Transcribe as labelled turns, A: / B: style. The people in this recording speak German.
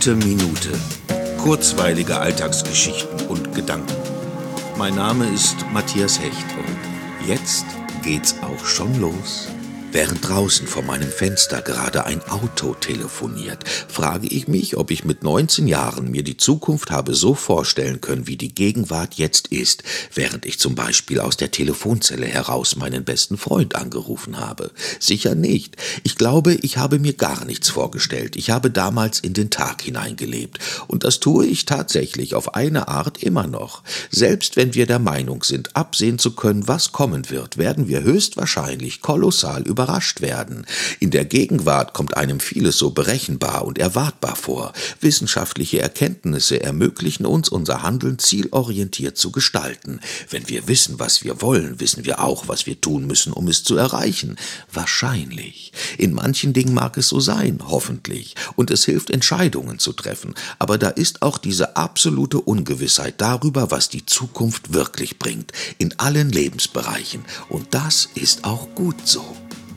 A: Gute Minute. Kurzweilige Alltagsgeschichten und Gedanken. Mein Name ist Matthias Hecht und jetzt geht's auch schon los. Während draußen vor meinem Fenster gerade ein Auto telefoniert, frage ich mich, ob ich mit 19 Jahren mir die Zukunft habe so vorstellen können, wie die Gegenwart jetzt ist, während ich zum Beispiel aus der Telefonzelle heraus meinen besten Freund angerufen habe. Sicher nicht. Ich glaube, ich habe mir gar nichts vorgestellt. Ich habe damals in den Tag hineingelebt. Und das tue ich tatsächlich auf eine Art immer noch. Selbst wenn wir der Meinung sind, absehen zu können, was kommen wird, werden wir höchstwahrscheinlich kolossal überrascht werden. In der Gegenwart kommt einem vieles so berechenbar und erwartbar vor. Wissenschaftliche Erkenntnisse ermöglichen uns, unser Handeln zielorientiert zu gestalten. Wenn wir wissen, was wir wollen, wissen wir auch, was wir tun müssen, um es zu erreichen. Wahrscheinlich. In manchen Dingen mag es so sein, hoffentlich. Und es hilft, Entscheidungen zu treffen. Aber da ist auch diese absolute Ungewissheit darüber, was die Zukunft wirklich bringt. In allen Lebensbereichen. Und das ist auch gut so.